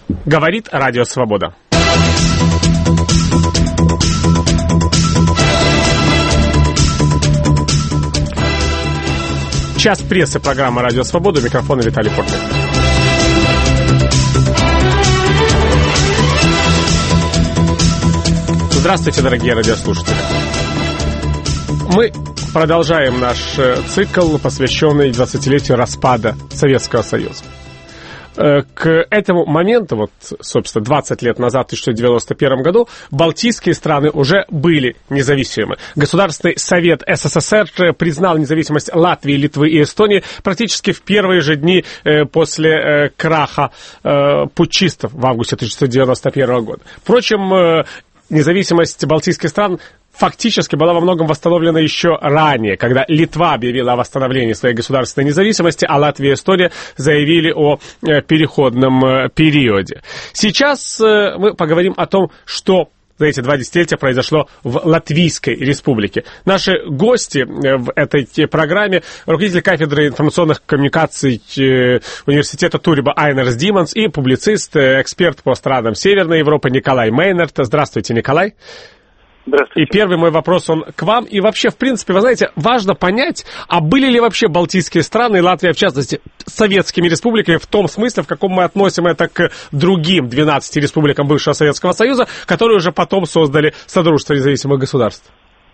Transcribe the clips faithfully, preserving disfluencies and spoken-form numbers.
Говорит Радио Свобода. Час прессы, программа «Радио Свобода». Микрофон Виталий Портник. Здравствуйте, дорогие радиослушатели. Мы продолжаем наш цикл, посвященный двадцатилетию распада Советского Союза. К этому моменту, вот, собственно, двадцать лет назад, в тысяча девятьсот девяносто первом году, балтийские страны уже были независимы. Государственный совет СССР признал независимость Латвии, Литвы и Эстонии практически в первые же дни после краха путчистов в августе тысяча девятьсот девяносто первого года. Впрочем, независимость балтийских стран фактически была во многом восстановлена еще ранее, когда Литва объявила о восстановлении своей государственной независимости, а Латвия и Эстония заявили о переходном периоде. Сейчас мы поговорим о том, что за эти два десятилетия произошло в Латвийской республике. Наши гости в этой программе — руководитель кафедры информационных коммуникаций университета Туриба Айнерс Диманс и публицист, эксперт по странам Северной Европы Николай Мейнерт. Здравствуйте, Николай. Здравствуйте. И первый мой вопрос, он к вам. И вообще, в принципе, вы знаете, важно понять, а были ли вообще балтийские страны, и Латвия, в частности, советскими республиками в том смысле, в каком мы относим это к другим двенадцати республикам бывшего Советского Союза, которые уже потом создали Содружество независимых государств?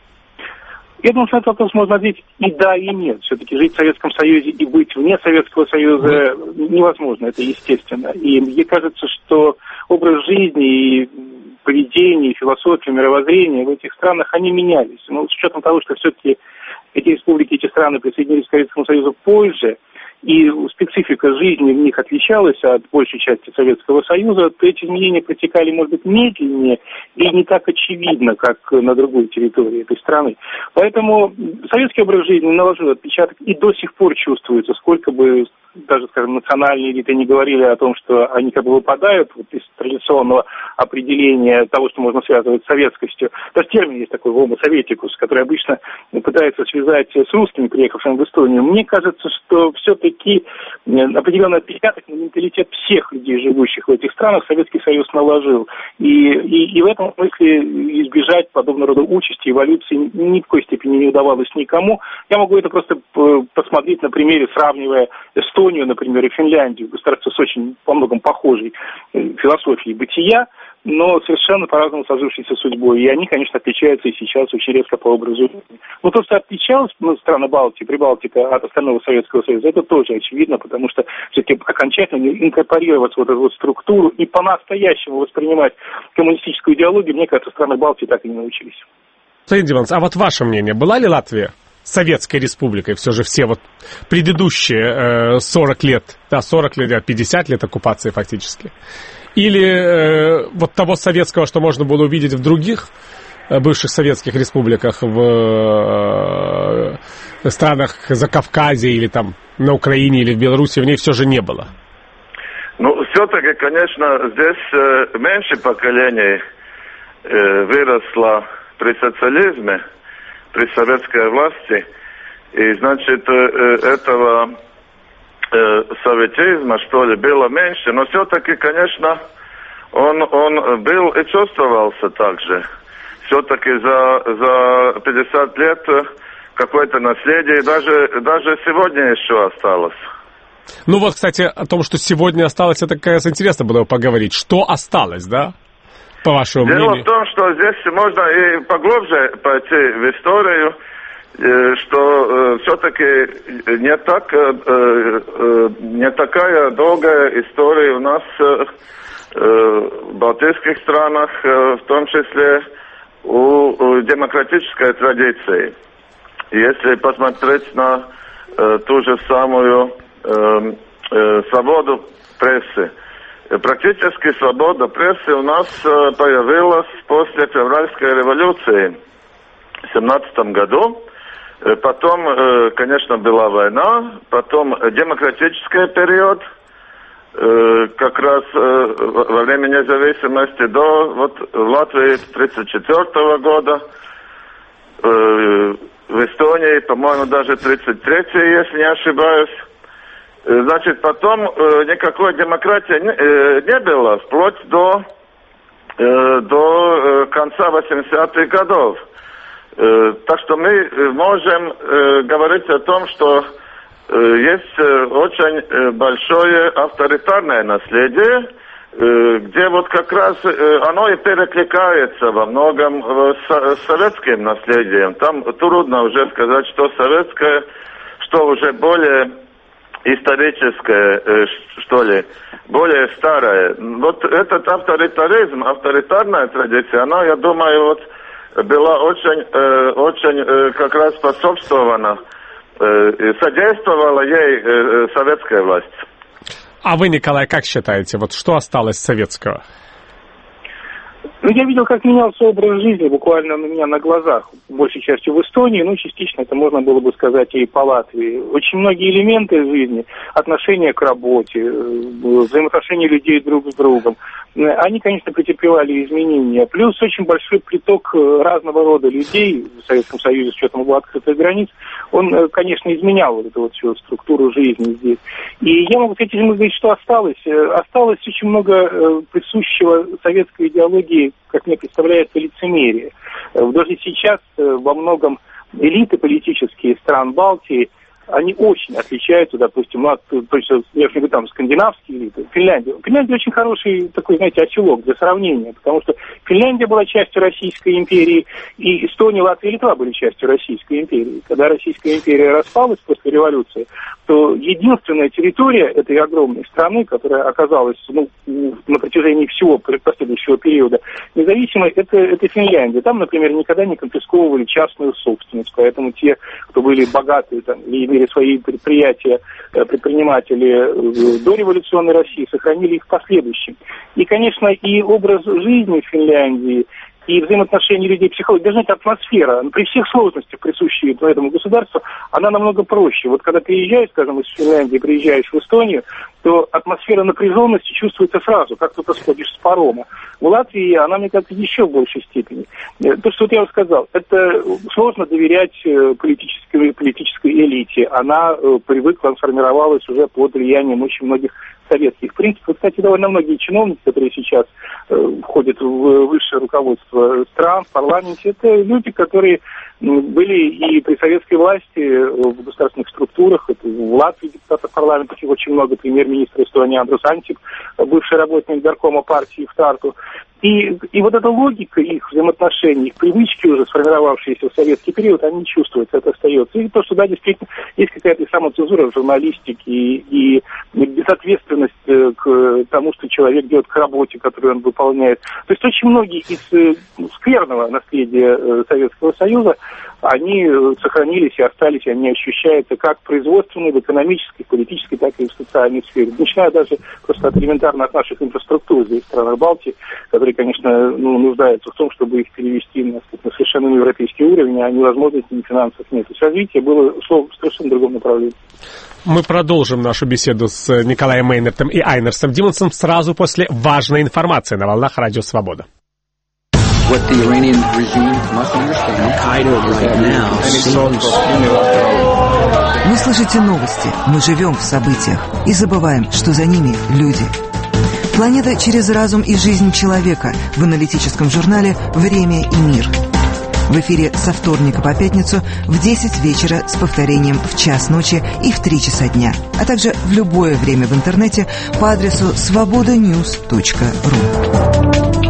Я думаю, что на этот вопрос можно ответить и да, и нет. Все-таки жить в Советском Союзе и быть вне Советского Союза невозможно, это естественно. И мне кажется, что образ жизни и поведение, философия, мировоззрение в этих странах, они менялись. Но с учетом того, что все-таки эти республики, эти страны присоединились к Советскому Союзу позже, и специфика жизни в них отличалась от большей части Советского Союза, то эти изменения протекали, может быть, медленнее и не так очевидно, как на другой территории этой страны. Поэтому советский образ жизни наложил отпечаток и до сих пор чувствуется, сколько бы даже, скажем, национальные элиты не говорили о том, что они как бы выпадают вот из традиционного определения того, что можно связывать с советскостью. Даже термин есть такой homo советикус, который обычно пытается связать с русскими, приехавшими в Эстонию. Мне кажется, что все-таки определенный отпечаток на менталитет всех людей, живущих в этих странах, Советский Союз наложил. И, и, и в этом смысле избежать подобного рода участи, эволюции ни в коей степени не удавалось никому. Я могу это просто посмотреть на примере, сравнивая Эстонию, например, и Финляндию, государства с очень по многом похожей философией бытия, но совершенно по-разному сложившейся судьбой. И они, конечно, отличаются и сейчас очень резко по образу жизни. Но то, что отличалось ну, страны Балтии, Прибалтика от остального Советского Союза, это тоже очевидно, потому что все-таки окончательно инкорпорироваться в эту вот структуру и по-настоящему воспринимать коммунистическую идеологию, мне кажется, страны Балтии так и не научились. Саид Диманс, а вот ваше мнение, была ли Латвия Советской Республикой, все же все вот предыдущие э, сорок лет, да, сорок лет, пятьдесят лет оккупации фактически? Или э, вот того советского, что можно было увидеть в других э, бывших советских республиках, в э, странах Закавказья или там на Украине или в Беларуси, в ней все же не было? Ну, все-таки, конечно, здесь э, меньше поколений э, выросло при социализме, при советской власти, и, значит, этого э, советизма, что ли, было меньше, но все-таки, конечно, он, он был и чувствовался так же. Все-таки за, за пятьдесят лет какое-то наследие, даже, даже сегодня еще осталось. Ну вот, кстати, о том, что сегодня осталось, это, конечно, интересно было бы поговорить. Что осталось, да? По вашему Дело мнению? в том, что здесь можно и поглубже пойти в историю, что все-таки не так, не такая долгая история у нас в балтийских странах, в том числе у демократической традиции. Если посмотреть на ту же самую свободу прессы, практически свобода прессы у нас появилась после февральской революции в семнадцатом году. Потом, конечно, была война, потом демократический период, как раз во время независимости до вот в Латвии тридцать четвёртого года, в Эстонии, по-моему, даже тридцать третьего, если не ошибаюсь. Значит, потом никакой демократии не было, вплоть до, до конца восьмидесятых годов. Так что мы можем говорить о том, что есть очень большое авторитарное наследие, где вот как раз оно и перекликается во многом с советским наследием. Там трудно уже сказать, что советское, что уже более историческое, что ли, более старое. Вот этот авторитаризм, авторитарная традиция, она, я думаю, вот была очень, очень как раз способствована, содействовала ей советская власть. А вы, Николай, как считаете, вот что осталось советского? Ну, я видел, как менялся образ жизни буквально у меня на глазах, большей частью в Эстонии, ну, частично это можно было бы сказать и по Латвии. Очень многие элементы жизни, отношения к работе, взаимоотношения людей друг с другом, они, конечно, претерпевали изменения. Плюс очень большой приток разного рода людей в Советском Союзе, с учетом его открытых границ, он, конечно, изменял вот эту вот всю структуру жизни здесь. И я могу с этим говорить, что осталось. Осталось очень много присущего советской идеологии, как мне представляется, лицемерие. Даже сейчас во многом элиты политические стран Балтии, они очень отличаются, допустим, от, то есть, я же говорю, там, скандинавские элиты, Финляндия. Финляндия очень хороший такой, знаете, оселок для сравнения, потому что Финляндия была частью Российской империи, и Эстония, Латвия и Литва были частью Российской империи. Когда Российская империя распалась после революции, то единственная территория этой огромной страны, которая оказалась, ну, на протяжении всего последующего периода независимой, это, это Финляндия. Там, например, никогда не конфисковывали частную собственность, поэтому те, кто были богатые, там, и имели свои предприятия, предприниматели до революционной России, сохранили их в последующем. И, конечно, и образ жизни в Финляндии, и взаимоотношения людей, психология, даже эта атмосфера, при всех сложностях, присущих этому государству, она намного проще. Вот когда приезжаешь, скажем, из Финляндии, приезжаешь в Эстонию, то атмосфера напряженности чувствуется сразу, как только сходишь с парома. В Латвии она, мне кажется, еще в большей степени. То, что вот я вам сказал, это сложно доверять политической, политической элите. Она привыкла, сформировалась уже под влиянием очень многих советских принципов. Кстати, довольно многие чиновники, которые сейчас э, входят в высшее руководство стран, в парламенте, это люди, которые были и при советской власти в государственных структурах. Это в Латвии депутатов парламента очень много, премьер-министр Эстонии Андрус Ансип, бывший работник горкома партии в Тарту. И, и вот эта логика их взаимоотношений, их привычки, уже сформировавшиеся в советский период, они не чувствуются, это остается. И то, что, да, действительно, есть какая-то самоцензура в журналистике и, и безответственность к тому, что человек делает, к работе, которую он выполняет. То есть очень многие из скверного наследия Советского Союза, они сохранились и остались, и они ощущаются как производственной, в экономической, политической, так и в социальной сфере. Начиная даже просто от элементарно от наших инфраструктур здесь, в странах Балтии, которые, конечно, ну, нуждаются в том, чтобы их перевести на, на совершенно европейский уровень, а невозможности ни финансов нет. То есть развитие было шло в совершенно другом направлении. Мы продолжим нашу беседу с Николаем Мейнертом и Айнерсом Димонсом сразу после важной информации на волнах Радио Свобода. What the Iranian regime must understand, Al-Qaeda right now seems... Вы слышите новости, мы живем в событиях и забываем, что за ними люди. Планета через разум и жизнь человека в аналитическом журнале «Время и мир». В эфире со вторника по пятницу в десять вечера с повторением в час ночи и в три часа дня, а также в любое время в интернете по адресу свобода ньюс точка ру.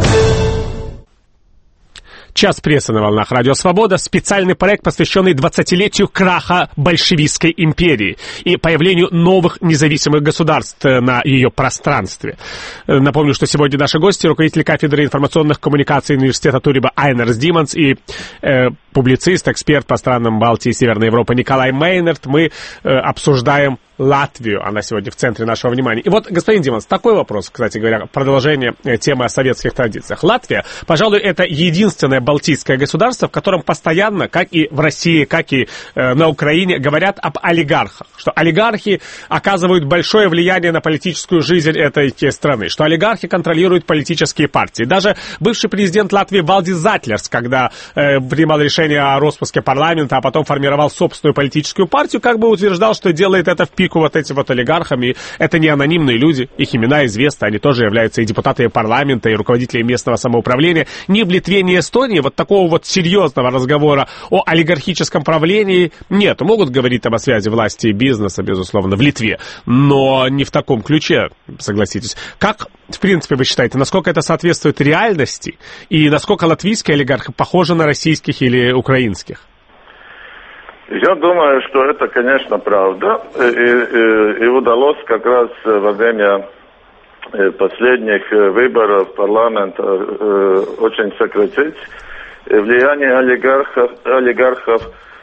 Час прессы на волнах Радио Свобода. Специальный проект, посвященный двадцатилетию краха большевистской империи и появлению новых независимых государств на ее пространстве. Напомню, что сегодня наши гости, руководитель кафедры информационных коммуникаций университета Туриба Айнерс Димонс и э, публицист, эксперт по странам Балтии и Северной Европы Николай Мейнерт. Мы э, обсуждаем Латвию, она сегодня в центре нашего внимания. И вот, господин Димонс, такой вопрос, кстати говоря, продолжение темы о советских традициях. Латвия, пожалуй, это единственное балтийское государство, в котором постоянно, как и в России, как и э, на Украине, говорят об олигархах, что олигархи оказывают большое влияние на политическую жизнь этой страны, что олигархи контролируют политические партии. Даже бывший президент Латвии Валдис Затлерс, когда э, принимал решение о распуске парламента, а потом формировал собственную политическую партию, как бы утверждал, что делает это в период чайку вот этим вот олигархам, и это не анонимные люди, их имена известны, они тоже являются и депутатами парламента, и руководителями местного самоуправления. Ни в Литве, ни в Эстонии вот такого вот серьезного разговора о олигархическом правлении нет. Могут говорить там о связи власти и бизнеса, безусловно, в Литве, но не в таком ключе, согласитесь. Как, в принципе, вы считаете, насколько это соответствует реальности, и насколько латвийские олигархи похожи на российских или украинских? Я думаю, что это, конечно, правда, и, и, и удалось как раз во время последних выборов парламента очень сократить влияние олигархов. олигархов.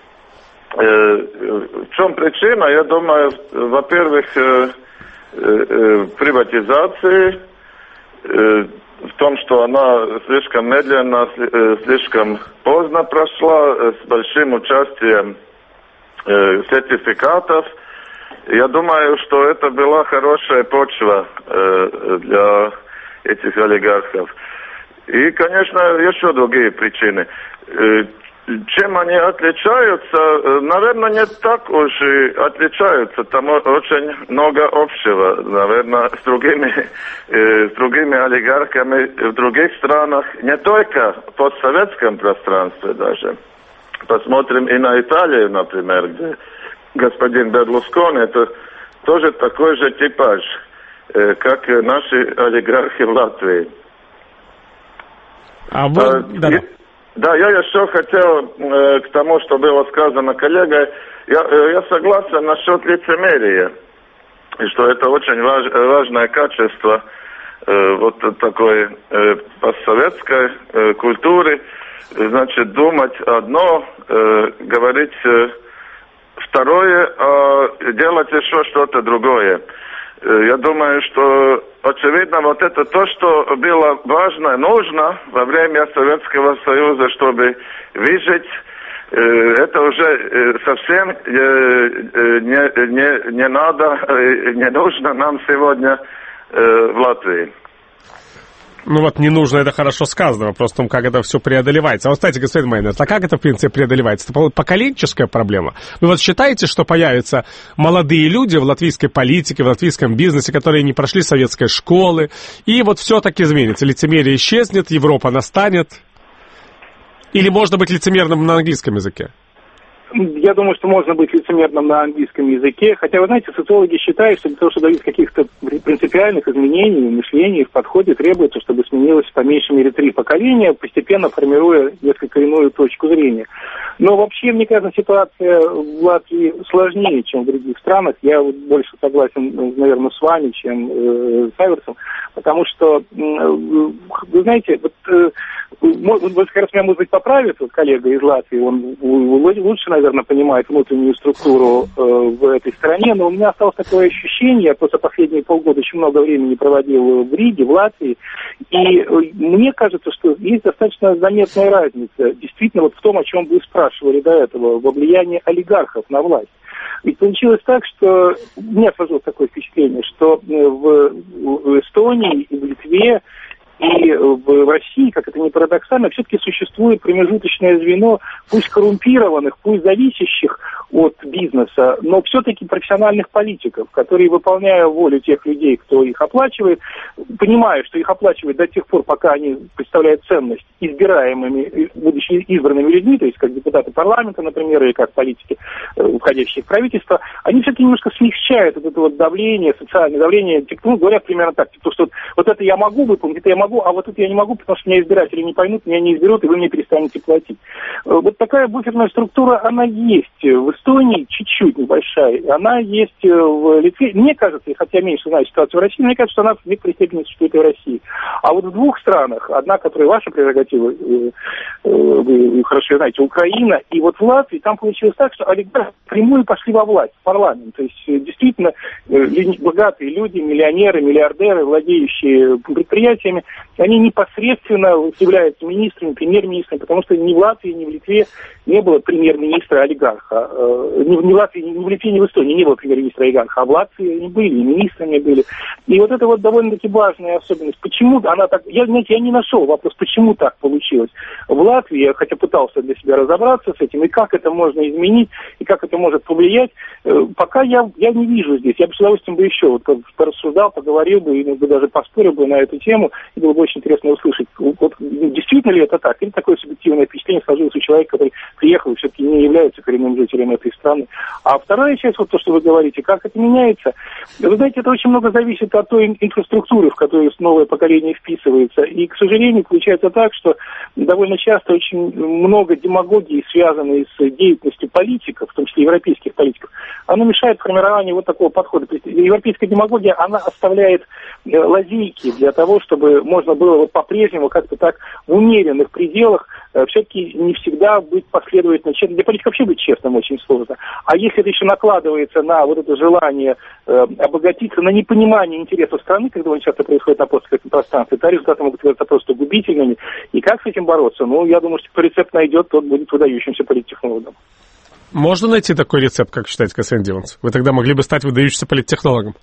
В чем причина? Я думаю, во-первых, приватизации, в том, что она слишком медленно, слишком поздно прошла, с большим участием сертификатов. Я думаю, что это была хорошая почва для этих олигархов. И, конечно, еще другие причины. Чем они отличаются? Наверное, не так уж и отличаются. Там очень много общего, наверное, с другими, э, с другими олигархами в других странах. Не только в постсоветском пространстве даже. Посмотрим и на Италию, например, где господин Берлускони, это тоже такой же типаж, э, как наши олигархи в Латвии. А вы... А, да, и... Да, я еще хотел э, к тому, что было сказано коллегой. Я, э, я согласен насчет лицемерия, и что это очень важ, важное качество э, вот такой э, постсоветской э, культуры. Значит, думать одно, э, говорить э, второе, а делать еще что-то другое. Я думаю, что очевидно вот это то, что было важно, нужно во время Советского Союза, чтобы выжить, это уже совсем не, не, не надо, не нужно нам сегодня в Латвии. Ну вот не нужно, это хорошо сказано, вопрос в том, как это все преодолевается. А вот, кстати, господин Майнерс, а как это, в принципе, преодолевается? Это поколенческая проблема? Вы вот считаете, что появятся молодые люди в латвийской политике, в латвийском бизнесе, которые не прошли советской школы, и вот все так изменится? Лицемерие исчезнет, Европа настанет? Или можно быть лицемерным на английском языке? Я думаю, что можно быть лицемерным на английском языке, хотя, вы знаете, социологи считают, что для того, чтобы добиться каких-то принципиальных изменений в мышлении, в подходе, требуется, чтобы сменилось по меньшей мере три поколения, постепенно формируя несколько иную точку зрения. Но вообще, мне кажется, ситуация в Латвии сложнее, чем в других странах. Я вот больше согласен, наверное, с вами, чем э, с Аверсом, потому что, э, вы знаете, вот, э, вот как раз меня, может быть, поправит вот коллега из Латвии, он лучше, наверное, понимает внутреннюю структуру э, в этой стране, но у меня осталось такое ощущение, я просто последние полгода очень много времени проводил в Риге, в Латвии, и э, мне кажется, что есть достаточно заметная разница, действительно, вот в том, о чем вы спрашивали до этого, во влиянии олигархов на власть. Ведь получилось так, что у меня сложилось такое впечатление, что в, в Эстонии и в Литве и в России, как это ни парадоксально, все-таки существует промежуточное звено, пусть коррумпированных, пусть зависящих от бизнеса, но все-таки профессиональных политиков, которые, выполняя волю тех людей, кто их оплачивает, понимая, что их оплачивают до тех пор, пока они представляют ценность избираемыми, будучи избранными людьми, то есть как депутаты парламента, например, или как политики, входящие в правительство, они все-таки немножко смягчают вот это вот давление, социальное давление, ну, говорят примерно так, типа, что вот это я могу выполнить, это я могу, а вот тут я не могу, потому что меня избиратели не поймут, меня не изберут, и вы мне перестанете платить. Вот такая буферная структура, она есть в Эстонии, чуть-чуть небольшая, она есть в Литве. Мне кажется, хотя я меньше знаю ситуацию в России, мне кажется, что она в некоторой степени существует и в России. А вот в двух странах, одна, которая ваша прерогатива, вы хорошо знаете, Украина, и вот в Латвии, там получилось так, что олигархи прямую пошли во власть, в парламент. То есть, действительно, богатые люди, миллионеры, миллиардеры, владеющие предприятиями, они непосредственно являются министрами, премьер-министрами, потому что ни в Латвии, ни в Литве не было премьер-министра-олигарха. Ни в Латвии, ни в Литве, ни в Эстонии не было премьер-министра-олигарха, а в Латвии они были, и министрами были. И вот это вот довольно-таки важная особенность. Почему она так... Я, знаете, я не нашел вопрос, почему так получилось. В Латвии я хотя пытался для себя разобраться с этим, и как это можно изменить, и как это может повлиять. Пока я, я не вижу здесь. Я бы с удовольствием бы еще вот порассуждал, поговорил бы, и бы даже поспорил бы на эту тему, и было бы очень интересно услышать, вот, действительно ли это так, или такое субъективное впечатление сложилось у человека, который приехал и все-таки не является коренным жителем этой страны. А вторая часть, вот то, что вы говорите, как это меняется, вы знаете, это очень много зависит от той инфраструктуры, в которую новое поколение вписывается. И, к сожалению, получается так, что довольно часто очень много демагогии, связанной с деятельностью политиков, в том числе европейских политиков, оно мешает формированию вот такого подхода. То есть европейская демагогия, она оставляет лазейки для того, чтобы можно было вот по-прежнему как-то так в умеренных пределах э, все-таки не всегда быть последовательным. Для политика вообще быть честным очень сложно. А если это еще накладывается на вот это желание э, обогатиться, на непонимание интересов страны, когда он часто происходит на постсоветском пространстве, то результаты могут оказаться просто губительными. И как с этим бороться? Ну, я думаю, что кто рецепт найдет, тот будет выдающимся политтехнологом. Можно найти такой рецепт, как считаете, Касьян Диванс? Вы тогда могли бы стать выдающимся политтехнологом.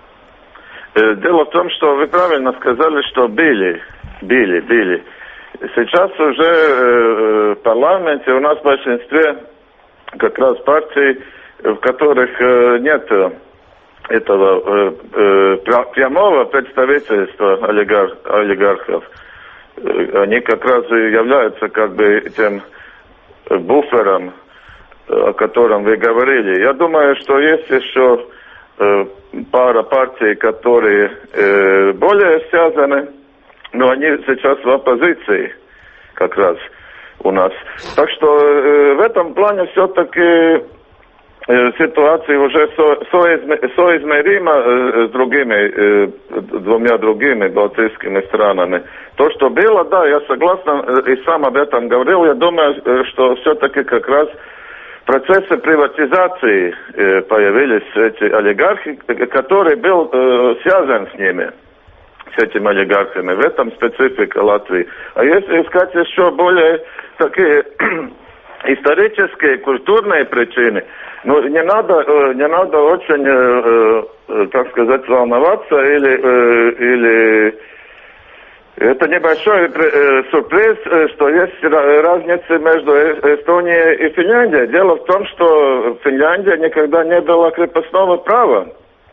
Дело в том, что вы правильно сказали, что били, били, били. Сейчас уже э, в парламенте у нас в большинстве как раз партий, в которых э, нет этого э, э, прямого представительства олигар, олигархов. Они как раз и являются как бы тем буфером, о котором вы говорили. Я думаю, что есть еще э, пара партий, которые э, более связаны, но они сейчас в оппозиции как раз у нас. Так что э, в этом плане все-таки э, ситуация уже со, соизме, соизмерима э, с другими, э, двумя другими балтийскими странами. То, что было, да, я согласен, э, и сам об этом говорил, я думаю, э, что все-таки как раз в процессе приватизации э, появились эти олигархи, который был э, связан с ними, с этими олигархами. В этом специфика Латвии. А если искать еще более такие исторические, культурные причины, ну, не надо, э, не надо очень, э, э, так сказать, волноваться или... Э, или Это небольшой э, сюрприз, э, что есть разница между Эстонией и Финляндией. Дело в том, что Финляндия никогда не дала крепостного права.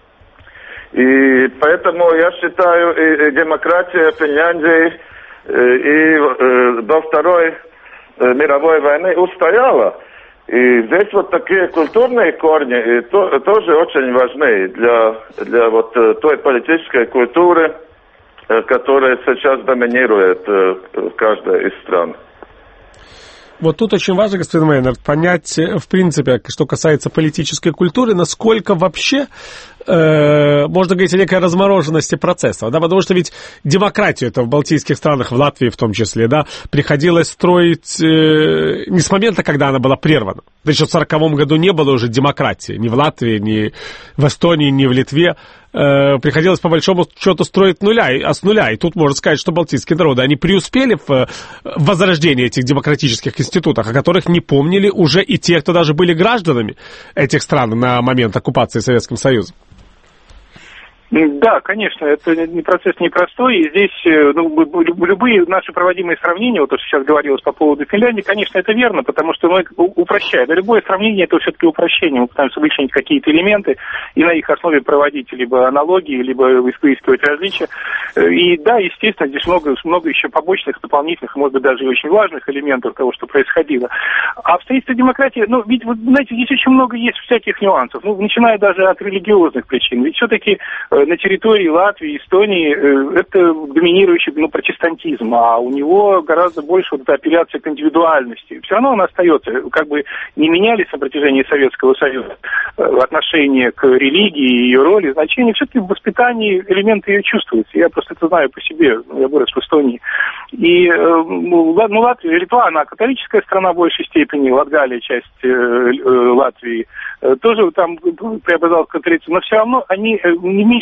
И поэтому я считаю, и, и демократия Финляндии э, и э, до Второй э, мировой войны устояла. И здесь вот такие культурные корни и то, тоже очень важны для, для вот той политической культуры, которая сейчас доминирует в каждой из стран. Вот тут очень важно, господин Мейнард, понять, в принципе, что касается политической культуры, насколько вообще э, можно говорить о некой размороженности процесса. Да? Потому что ведь демократию это в балтийских странах, в Латвии в том числе, да, приходилось строить э, не с момента, когда она была прервана. В тысяча девятьсот сороковом году не было уже демократии ни в Латвии, ни в Эстонии, ни в Литве. Э, приходилось по большому счету строить нуля, а с нуля. И тут можно сказать, что балтийские народы, они преуспели в возрождении этих демократических институтов, о которых не помнили уже и те, кто даже были гражданами этих стран на момент оккупации Советским Союзом. Да, конечно, это не процесс непростой, и здесь ну, любые наши проводимые сравнения, вот то, что сейчас говорилось по поводу Финляндии, конечно, это верно, потому что мы упрощаем. Но любое сравнение это все-таки упрощение, мы пытаемся вычленить какие-то элементы и на их основе проводить либо аналогии, либо выискивать различия. И да, естественно, здесь много, много еще побочных, дополнительных, может быть, даже и очень важных элементов того, что происходило. А в строительстве демократии, ну, ведь, вы знаете, здесь очень много есть всяких нюансов, ну, начиная даже от религиозных причин. Ведь все-таки на территории Латвии, Эстонии э, это доминирующий ну, протестантизм, а у него гораздо больше вот эта апелляция к индивидуальности. Все равно он остается, как бы не менялись на протяжении Советского Союза э, отношения к религии, ее роли, значение. Все-таки в воспитании элементы ее чувствуются. Я просто это знаю по себе, я вырос в Эстонии. И э, ну, Латвия, Литва, она католическая страна в большей степени, Латгалия, часть э, э, Латвии, э, тоже там преобразовалась католицизм, но все равно они э, не в меньшей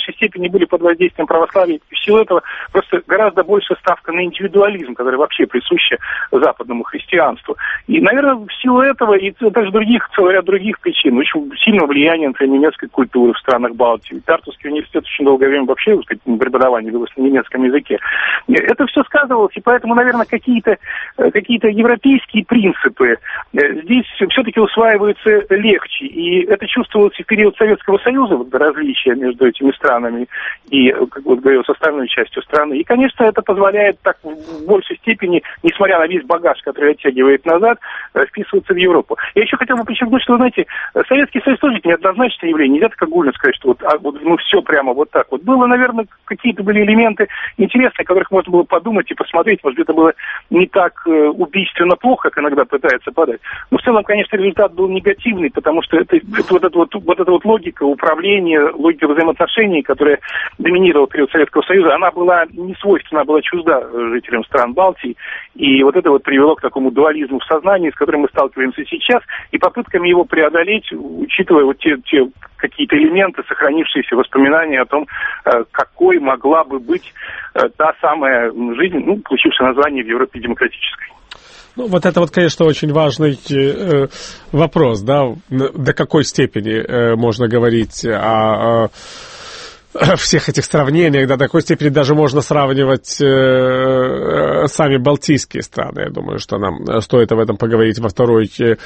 большей степени были под воздействием православия. И в силу этого просто гораздо больше ставка на индивидуализм, который вообще присущ западному христианству. И, наверное, в силу этого и даже других, целый ряд других причин, очень сильного влияния, например, немецкой культуры в странах Балтии. Тартусский университет очень долгое время вообще, так сказать, преподавание велось на немецком языке. Это все сказывалось, и поэтому, наверное, какие-то, какие-то европейские принципы здесь все-таки усваиваются легче. И это чувствовалось и в период Советского Союза, вот, различия между этими странами и, как вот говорил, с остальной частью страны. И, конечно, это позволяет так в большей степени, несмотря на весь багаж, который оттягивает назад, вписываться в Европу. Я еще хотел бы подчеркнуть, что, вы знаете, Советский Союз тоже неоднозначное явление. Нельзя так огульно сказать, что вот, а, вот, ну, все прямо вот так вот. Было, наверное, какие-то были элементы интересные, о которых можно было подумать и посмотреть. Может быть, это было не так э, убийственно плохо, как иногда пытаются подать. Но в целом, конечно, результат был негативный, потому что это, это, вот, эта вот, вот эта вот логика управления, логика взаимоотношений, которая доминировала в период Советского Союза, она была не свойственна, она была чужда жителям стран Балтии. И вот это вот привело к такому дуализму в сознании, с которым мы сталкиваемся сейчас, и попытками его преодолеть, учитывая вот те, те какие-то элементы, сохранившиеся воспоминания о том, какой могла бы быть та самая жизнь, ну, получившая название в Европе демократической. Ну, вот это вот, конечно, очень важный э, вопрос, да, до какой степени э, можно говорить о... о всех этих сравнениях, до такой степени даже можно сравнивать э, сами балтийские страны. Я думаю, что нам стоит об этом поговорить во второй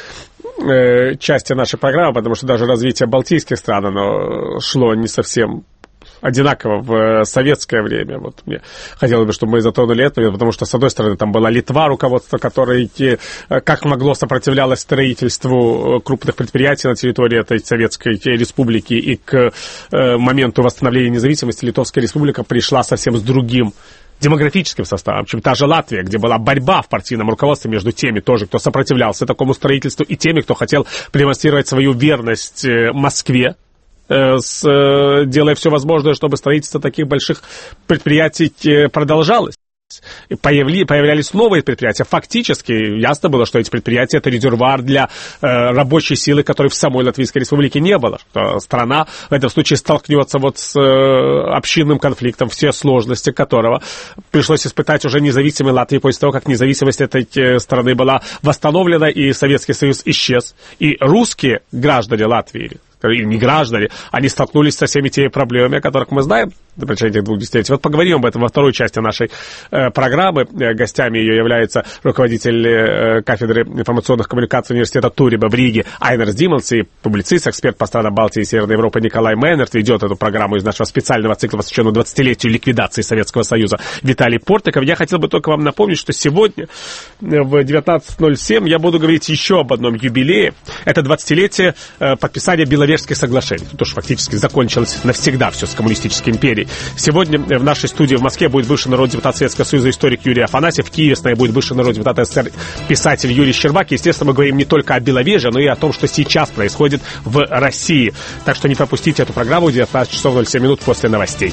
э, части нашей программы, потому что даже развитие балтийских стран, оно шло не совсем одинаково в советское время. Вот мне хотелось бы, чтобы мы затронули это, потому что, с одной стороны, там была Литва, руководство которой как могло сопротивлялось строительству крупных предприятий на территории этой Советской Республики, и к моменту восстановления независимости Литовская Республика пришла совсем с другим демографическим составом, чем та же Латвия, где была борьба в партийном руководстве между теми тоже, кто сопротивлялся такому строительству, и теми, кто хотел продемонстрировать свою верность Москве, С, делая все возможное, чтобы строительство таких больших предприятий продолжалось. Появли, появлялись новые предприятия. Фактически ясно было, что эти предприятия — это резервуар для э, рабочей силы, которой в самой Латвийской Республике не было. Что страна в этом случае столкнется вот с э, общинным конфликтом, все сложности которого пришлось испытать уже независимой Латвии после того, как независимость этой э, страны была восстановлена и Советский Союз исчез. И русские граждане Латвии, или не граждане, они столкнулись со всеми теми проблемами, о которых мы знаем на протяжении двух десятилетий. Вот поговорим об этом во второй части нашей э, программы. Гостями ее является руководитель э, кафедры информационных коммуникаций университета Туриба в Риге Айнерс Диманс и публицист, эксперт по странам Балтии и Северной Европы Николай Мейнерт. Ведет эту программу из нашего специального цикла, посвященного двадцатилетию ликвидации Советского Союза, Виталий Портников. Я хотел бы только вам напомнить, что сегодня в девятнадцать ноль семь я буду говорить еще об одном юбилее. Это двадцатилетие э, подписания Беловежских соглашений. Тут уж фактически закончилось навсегда все с коммунистической империей. Сегодня в нашей студии в Москве будет бывший народный депутат Советского Союза, историк Юрий Афанасьев. В Киеве с нами будет бывший народный депутат СССР, писатель Юрий Щербак. Естественно, мы говорим не только о Беловеже, но и о том, что сейчас происходит в России. Так что не пропустите эту программу в девятнадцать часов ноль семь минут после новостей.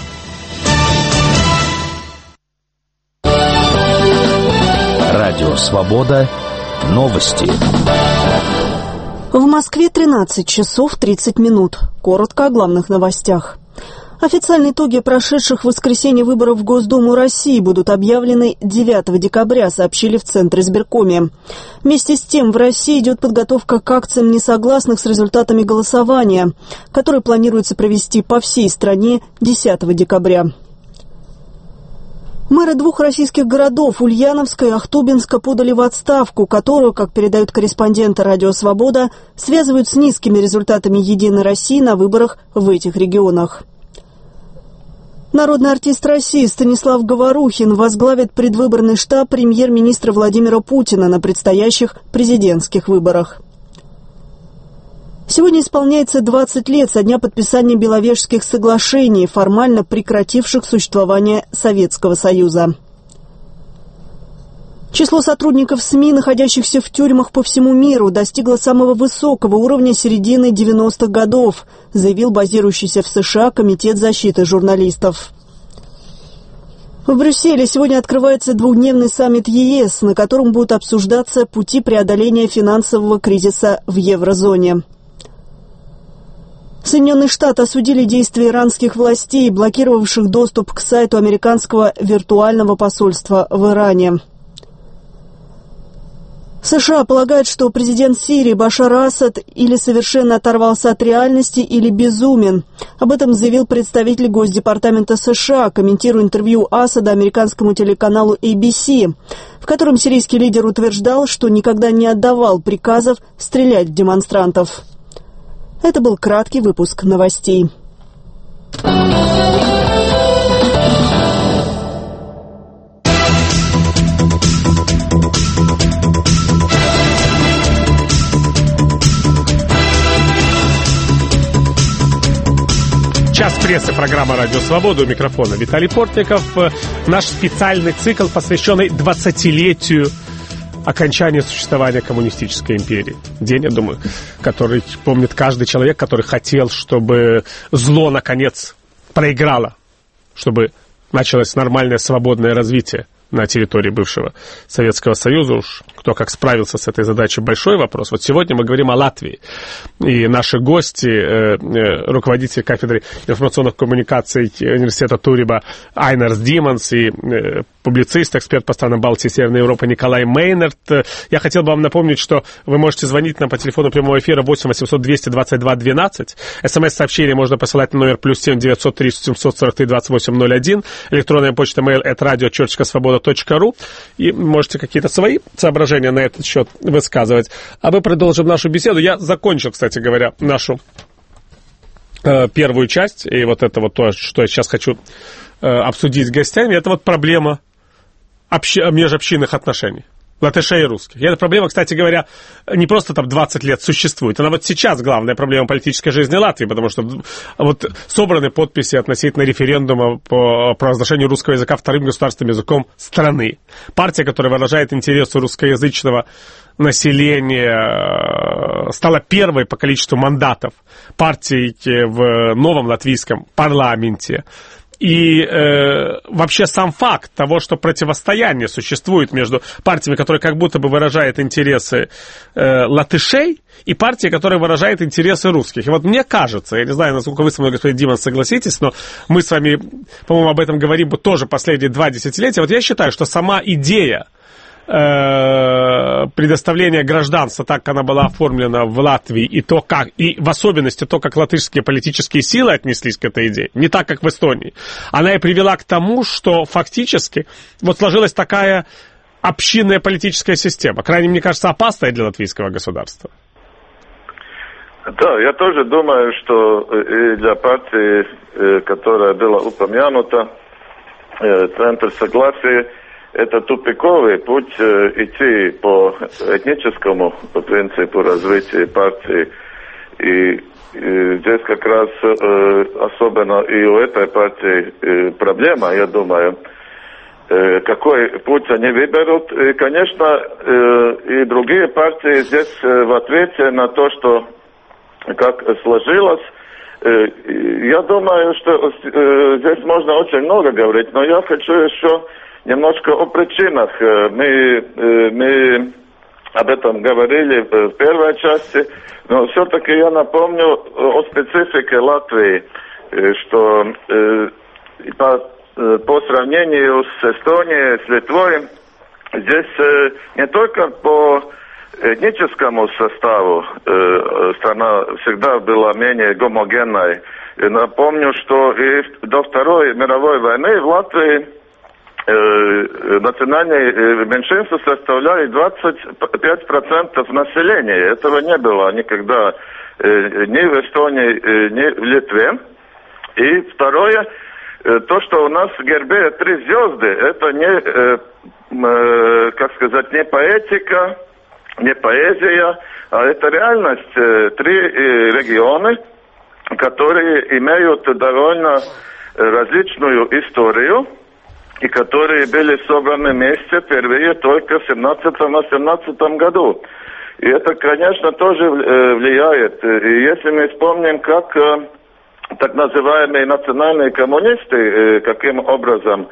Радио «Свобода». Новости. В Москве тринадцать часов тридцать минут. Коротко о главных новостях. Официальные итоги прошедших в воскресенье выборов в Госдуму России будут объявлены девятого декабря, сообщили в Центре избиркоме. Вместе с тем в России идет подготовка к акциям несогласных с результатами голосования, которые планируется провести по всей стране десятого декабря. Мэры двух российских городов, Ульяновска и Ахтубинска, подали в отставку, которую, как передают корреспонденты «Радио Свобода», связывают с низкими результатами «Единой России» на выборах в этих регионах. Народный артист России Станислав Говорухин возглавит предвыборный штаб премьер-министра Владимира Путина на предстоящих президентских выборах. Сегодня исполняется двадцать лет со дня подписания Беловежских соглашений, формально прекративших существование Советского Союза. Число сотрудников СМИ, находящихся в тюрьмах по всему миру, достигло самого высокого уровня середины девяностых годов, заявил базирующийся в США Комитет защиты журналистов. В Брюсселе сегодня открывается двухдневный саммит ЕС, на котором будут обсуждаться пути преодоления финансового кризиса в еврозоне. Соединенные Штаты осудили действия иранских властей, блокировавших доступ к сайту американского виртуального посольства в Иране. США полагают, что президент Сирии Башар Асад или совершенно оторвался от реальности, или безумен. Об этом заявил представитель Госдепартамента США, комментируя интервью Асада американскому телеканалу эй би си, в котором сирийский лидер утверждал, что никогда не отдавал приказов стрелять в демонстрантов. Это был краткий выпуск новостей. Час прессы, программа «Радио Свобода», у микрофона Виталий Портников. Наш специальный цикл, посвященный двадцатилетию окончания существования коммунистической империи. День, я думаю, который помнит каждый человек, который хотел, чтобы зло, наконец, проиграло, чтобы началось нормальное свободное развитие на территории бывшего Советского Союза. Уж кто как справился с этой задачей, большой вопрос. Вот сегодня мы говорим о Латвии. И наши гости, э, э, руководитель кафедры информационных коммуникаций университета Туриба Айнарс Диманс и э, публицист, эксперт по странам Балтии и Северной Европы Николай Мейнерт. Я хотел бы вам напомнить, что вы можете звонить нам по телефону прямого эфира восемь восемьсот двести двадцать два двенадцать. СМС-сообщение можно посылать на номер плюс семь девятьсот три семьсот сорок три двадцать восемь ноль один. Электронная почта mail at radio точка свобода точка ру. И можете какие-то свои соображения на этот счет высказывать. А мы продолжим нашу беседу. Я закончил, кстати говоря, нашу э, первую часть. И вот это вот то, что я сейчас хочу э, обсудить с гостями, это вот проблема общ... межобщинных отношений латышей и русских. И эта проблема, кстати говоря, не просто там двадцать лет существует. Она вот сейчас главная проблема политической жизни Латвии, потому что вот собраны подписи относительно референдума по провозглашению русского языка вторым государственным языком страны. Партия, которая выражает интересы русскоязычного населения, стала первой по количеству мандатов партией в новом латвийском парламенте. И э, вообще сам факт того, что противостояние существует между партиями, которые как будто бы выражают интересы э, латышей, и партией, которая выражает интересы русских. И вот мне кажется, я не знаю, насколько вы со мной, господин Диман, согласитесь, но мы с вами, по-моему, об этом говорим тоже последние два десятилетия. Вот я считаю, что сама идея предоставление гражданства, так как она была оформлена в Латвии, и то, как, и в особенности то, как латышские политические силы отнеслись к этой идее, не так, как в Эстонии, она и привела к тому, что фактически вот сложилась такая общинная политическая система, крайне, мне кажется, опасная для латвийского государства. Да, я тоже думаю, что и для партии, которая была упомянута, Центр согласия, это тупиковый путь э, идти по этническому по принципу развития партии. И, и здесь как раз э, особенно и у этой партии э, проблема, я думаю, э, какой путь они выберут. И, конечно, э, и другие партии здесь э, в ответе на то, что как сложилось, э, я думаю, что э, здесь можно очень много говорить, но я хочу еще немножко о причинах. Мы, мы об этом говорили в первой части, но все-таки я напомню о специфике Латвии, что по, по сравнению с Эстонией, с Литвой, здесь не только по этническому составу страна всегда была менее гомогенной. И напомню, что и до Второй мировой войны в Латвии национальные меньшинства составляли двадцать пять процентов населения. Этого не было никогда ни в Эстонии, ни в Литве. И второе, то, что у нас в гербе три звезды, это не, как сказать, не поэтика, не поэзия, а это реальность. Три региона, которые имеют довольно различную историю, и которые были собраны вместе впервые только в семнадцатом-восемнадцатом году. И это, конечно, тоже влияет. И если мы вспомним, как так называемые национальные коммунисты, каким образом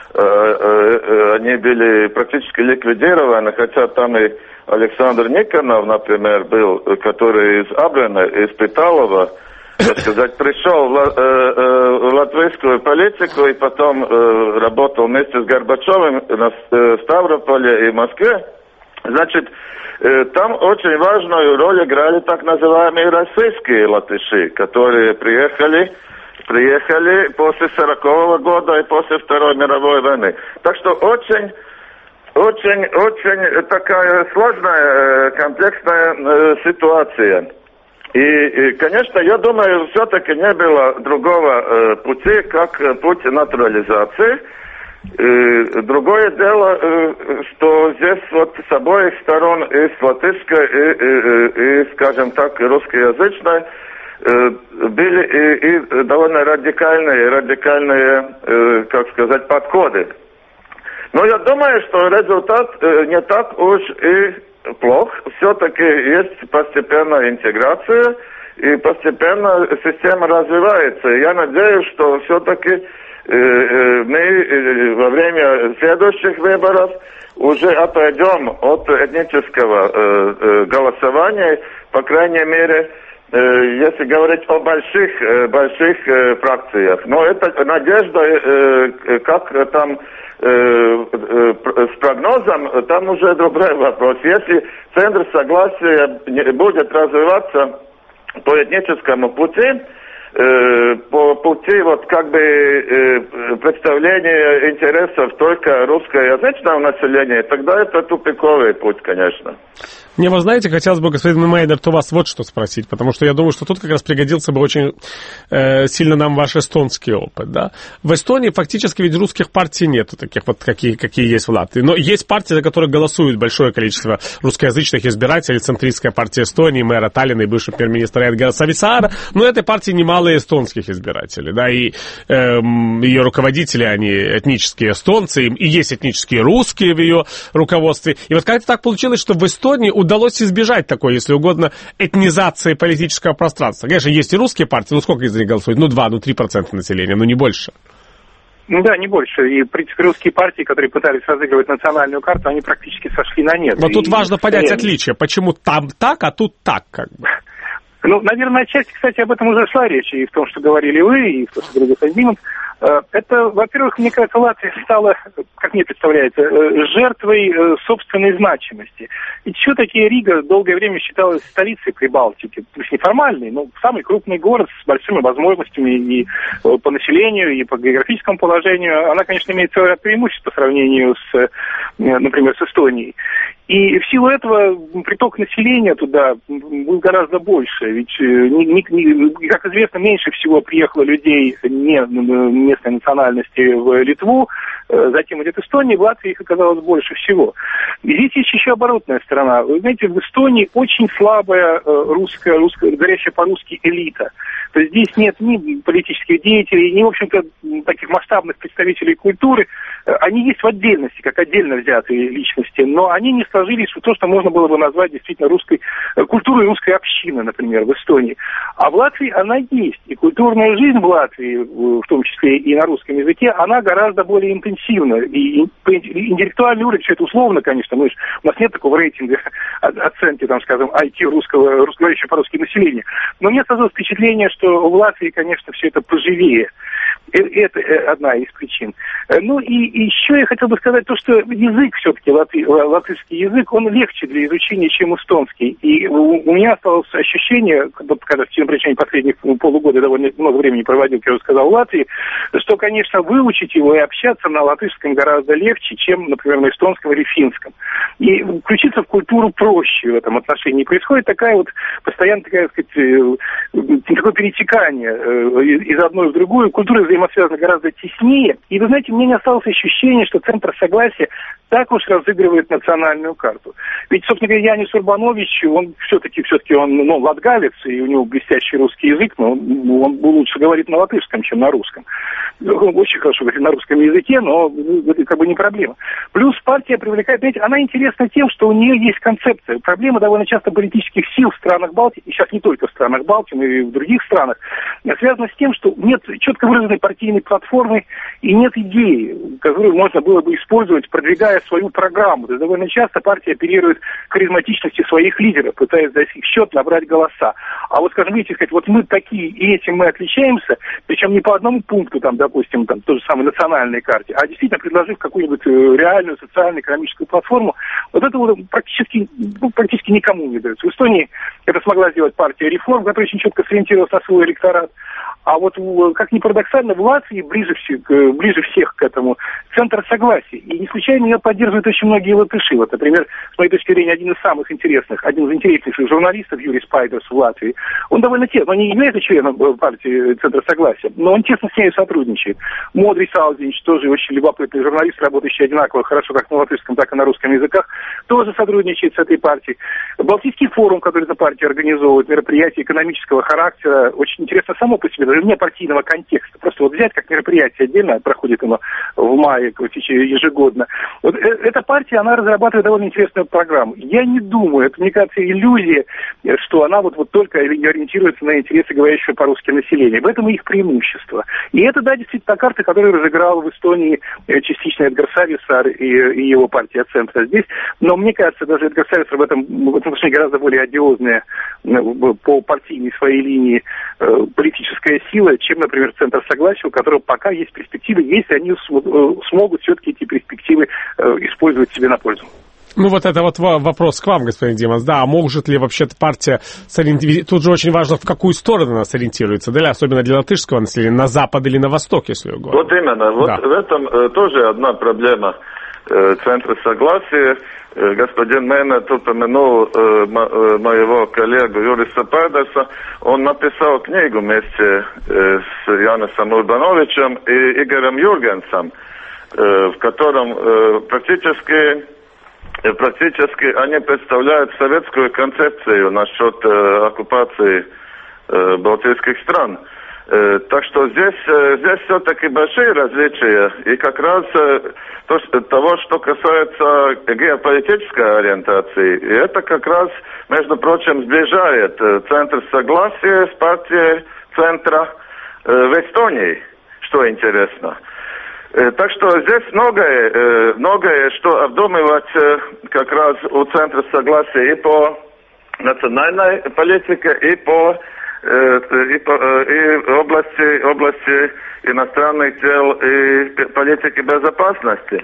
они были практически ликвидированы, хотя там и Александр Никонов, например, был, который из Абрена, из Питалова, так сказать, пришел в, э, э, в латвийскую политику и потом э, работал вместе с Горбачевым на э, Ставрополе и Москве, значит, э, там очень важную роль играли так называемые российские латыши, которые приехали, приехали после сорокового года и после Второй мировой войны. Так что очень... Очень, очень такая сложная, комплексная э, ситуация. И, и, конечно, я думаю, все-таки не было другого э, пути, как путь натурализации. И другое дело, э, что здесь вот с обоих сторон, и с латышской, и, и, и, и скажем так, русскоязычной, э, были и, и довольно радикальные, радикальные, э, как сказать, подходы. Но я думаю, что результат э, не так уж и плох. Все-таки есть постепенная интеграция, и постепенно система развивается. Я надеюсь, что все-таки э, э, мы э, во время следующих выборов уже отойдем от этнического э, э, голосования, по крайней мере, э, если говорить о больших, э, больших э, фракциях. Но это надежда, э, как там... с прогнозом, там уже другой вопрос. Если центр согласия будет развиваться по этническому пути, по пути вот как бы представления интересов только русскоязычного населения, тогда это тупиковый путь, конечно. Мне, вы знаете, хотелось бы, господин Мейнерт, у вас вот что спросить, потому что я думаю, что тут как раз пригодился бы очень э, сильно нам ваш эстонский опыт, да. В Эстонии фактически ведь русских партий нету, таких вот, какие, какие есть в Латвии. Но есть партии, за которые голосует большое количество русскоязычных избирателей, центристская партия Эстонии, мэра Таллина и бывший премьер-министр Эдгара Сависаара, но этой партии немало эстонских избирателей, да, и э, ее руководители, они этнические эстонцы, и есть этнические русские в ее руководстве. И вот как-то так получилось, что в Эстонии удалось избежать такой, если угодно, этнизации политического пространства. Конечно, есть и русские партии, ну сколько из них голосует? Ну два, ну три процента населения, ну не больше. Ну да, не больше. И, в принципе, русские партии, которые пытались разыгрывать национальную карту, они практически сошли на нет. Но и тут важно понять нет. отличие, почему там так, а тут так, как бы. Ну, наверное, отчасти, кстати, об этом уже шла речь, и в том, что говорили вы, и в том, что говорил господин Зиман. Это, во-первых, мне кажется, Латвия стала, как мне представляется, жертвой собственной значимости. Ведь все-таки Рига долгое время считалась столицей Прибалтики. Пусть неформальной, но самый крупный город с большими возможностями и по населению, и по географическому положению. Она, конечно, имеет целый ряд преимуществ по сравнению с, например, с Эстонией. И в силу этого приток населения туда был гораздо больше. Ведь, как известно, меньше всего приехало людей не местной национальности в Литву, затем идет Эстония, в Латвии их оказалось больше всего. И здесь есть еще оборотная сторона. Вы знаете, в Эстонии очень слабая русская, русская говорящая по-русски элита. То есть здесь нет ни политических деятелей, ни, в общем-то, таких масштабных представителей культуры. Они есть в отдельности, как отдельно взятые личности, но они не сложились в то, что можно было бы назвать действительно русской культурой русской общины, например, в Эстонии. А в Латвии она есть. И культурная жизнь в Латвии, в том числе и на русском языке, она гораздо более интенсивна. И интеллектуальный уровень, все это условно, конечно, мы ж, у нас нет такого рейтинга оценки, там, скажем, ай кью русского, русскоговорящего по-русски населения. Но мне сложилось впечатление, что в Латвии, конечно, все это поживее. Это одна из причин. Ну и еще я хотел бы сказать то, что язык все-таки, латышский язык, он легче для изучения, чем эстонский. И у меня осталось ощущение, когда в течение последних полугода довольно много времени проводил, как я уже сказал, в Латвии, что, конечно, выучить его и общаться на латышском гораздо легче, чем, например, на эстонском или финском. И включиться в культуру проще в этом отношении. Происходит такая вот постоянно, такая, так сказать, такое перетекание из одной в другую. Культура взаимосвязаны гораздо теснее. И, вы знаете, мне не осталось ощущения, что Центр согласия так уж разыгрывает национальную карту. Ведь, собственно говоря, Янис Урбанович, он все-таки, все-таки он, ну, латгалец, и у него блестящий русский язык, но он, он лучше говорит на латышском, чем на русском. Он очень хорошо говорит на русском языке, но это как бы не проблема. Плюс партия привлекает, знаете, она интересна тем, что у нее есть концепция. Проблема довольно часто политических сил в странах Балтии, и сейчас не только в странах Балтии, но и в других странах, связана с тем, что нет четко выраженной партийной платформы и нет идеи, которую можно было бы использовать, продвигая свою программу. То есть довольно часто партия оперирует харизматичностью своих лидеров, пытаясь достичь счет, набрать голоса. А вот, скажем, видите, сказать, вот мы такие, и этим мы отличаемся, причем не по одному пункту, там, допустим, там, той же самой национальной карте, а действительно предложив какую-нибудь реальную социально-экономическую платформу, вот это вот практически, ну, практически никому не дается. В Эстонии это смогла сделать партия «Реформ», которая очень четко сориентировалась на свой электорат. А вот, как ни парадоксально, в Латвии ближе, ближе всех к этому центр согласия. И не случайно ее поддерживают очень многие латыши. Вот, например, с моей точки зрения, один из самых интересных, один из интереснейших журналистов, Юрий Спайдерс в Латвии, он довольно тесно, он не является членом партии Центра согласия, но он тесно с ней сотрудничает. Модрис Алзинч, тоже очень любопытный журналист, работающий одинаково хорошо как на латышском, так и на русском языках, тоже сотрудничает с этой партией. Балтийский форум, который эта партия организовывает, мероприятие экономического характера, очень интересно само по себе, даже вне партийного контекста. Просто вот взять как мероприятие отдельно, проходит оно в мае ежегодно. Вот эта партия, она разрабатывает довольно интересную программу. Я не думаю, это, мне кажется, иллюзия, что она вот, вот только ориентируется на интересы говорящего по-русски населения. В этом и их преимущество. И это, да, действительно та карта, которую разыграл в Эстонии частично Эдгар Сависар и, и его партия Центра здесь. Но мне кажется, даже Эдгар Сависар в этом, в этом отношении гораздо более одиозная по партийной своей линии политическая сила, чем, например, Центр согласия, у которого пока есть перспективы, если они смогут все-таки эти перспективы использовать себе на пользу. Ну, вот это вот вопрос к вам, господин Димас. Да, а может ли вообще-то партия сориентироваться? Тут же очень важно, в какую сторону она сориентируется, да, особенно для латышского населения, на запад или на восток, если угодно. Вот именно. Вот да. В этом э, тоже одна проблема э, Центра согласия. Э, господин Мейнет упомянул э, мо, э, моего коллегу Юриса Пайдерса. Он написал книгу вместе э, с Янисом Урбановичем и Игорем Юргенсом, э, в котором э, практически... Практически они представляют советскую концепцию насчет э, оккупации э, балтийских стран. Э, так что здесь, э, здесь все-таки большие различия. И как раз э, то, что, того, что касается геополитической ориентации, и это как раз, между прочим, сближает э, Центр согласия с партией Центра э, в Эстонии, что интересно. Так что здесь многое, многое, что обдумывать как раз у Центра согласия и по национальной политике, и по, и по и области, области иностранных дел и политики безопасности.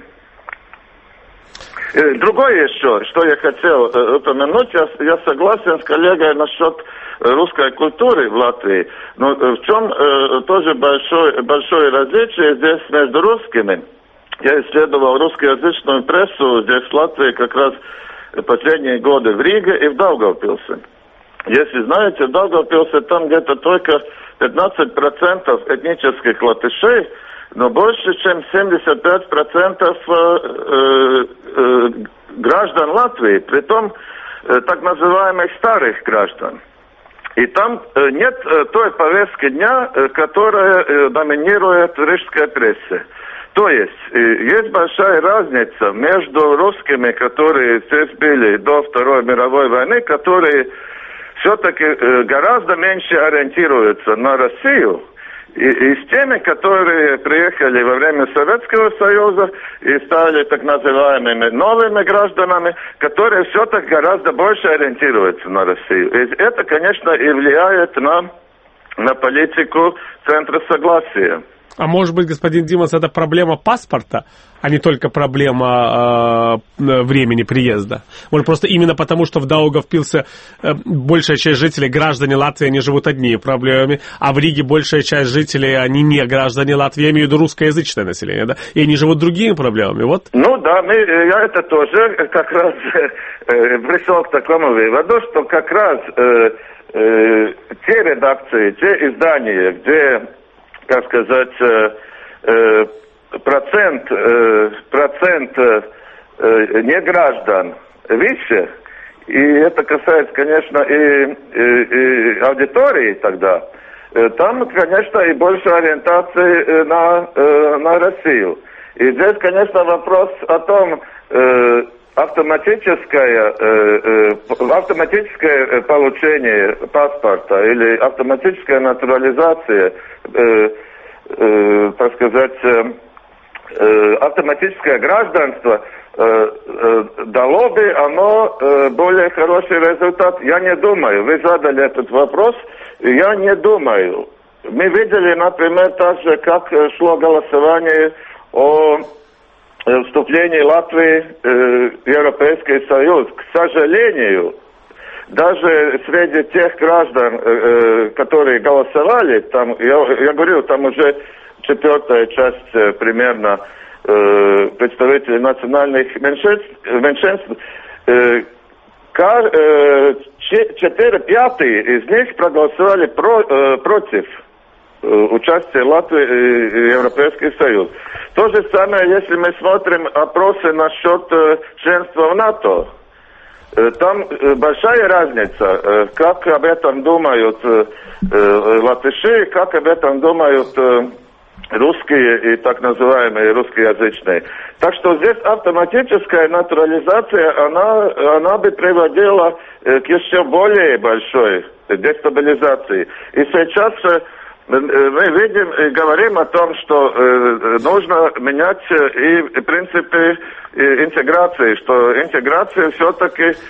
Другое еще, что я хотел упомянуть, я, я согласен с коллегой насчет русской культуры в Латвии, но в чем э, тоже большое, большое различие здесь между русскими. Я исследовал русскоязычную прессу здесь в Латвии как раз последние годы в Риге и в Даугавпилсе. Если знаете, в Даугавпилсе там где-то только пятнадцать процентов этнических латышей, но больше, чем семьдесят пять процентов э, э, граждан Латвии, притом э, так называемых старых граждан. И там э, нет э, той повестки дня, э, которая э, доминирует в рижской прессе. То есть, э, есть большая разница между русскими, которые здесь были до Второй мировой войны, которые все-таки э, гораздо меньше ориентируются на Россию, и, и с теми, которые приехали во время Советского Союза и стали так называемыми новыми гражданами, которые все-таки гораздо больше ориентируются на Россию. И это, конечно, и влияет на, на политику Центра согласия. А может быть, господин Димас, это проблема паспорта, а не только проблема э, времени приезда? Может, просто именно потому, что в Даугавпилсе э, большая часть жителей, граждане Латвии, они живут одними проблемами, а в Риге большая часть жителей, они не граждане Латвии, я имею в виду русскоязычное население, да? И они живут другими проблемами, вот? Ну да, мы, я это тоже как раз э, пришел к такому выводу, что как раз э, э, те редакции, те издания, где, как сказать, э, э, процент, э, процент э, неграждан выше, и это касается, конечно, и, и, и аудитории тогда, э, там, конечно, и больше ориентации на, э, на Россию. И здесь, конечно, вопрос о том, э, автоматическое, э, э, автоматическое получение паспорта или автоматическая натурализация, э, э, так сказать, э, э, автоматическое гражданство э, э, дало бы оно э, более хороший результат? Я не думаю. Вы задали этот вопрос. Я не думаю. Мы видели, например, также, как шло голосование о вступлении Латвии в Европейский Союз. К сожалению, даже среди тех граждан, которые голосовали, там, я, я говорю, там уже четвертая часть примерно представителей национальных меньшинств, меньшинств четыре пятых из них проголосовали про, против участия Латвии в Европейский Союз. То же самое, если мы смотрим опросы насчет членства в НАТО. Там большая разница, как об этом думают латыши, как об этом думают русские и так называемые русскоязычные. Так что здесь автоматическая натурализация, она, она бы приводила к еще более большой дестабилизации. И сейчас мы видим и говорим о том, что э, нужно менять и, и принципы и интеграции, что интеграция все-таки э,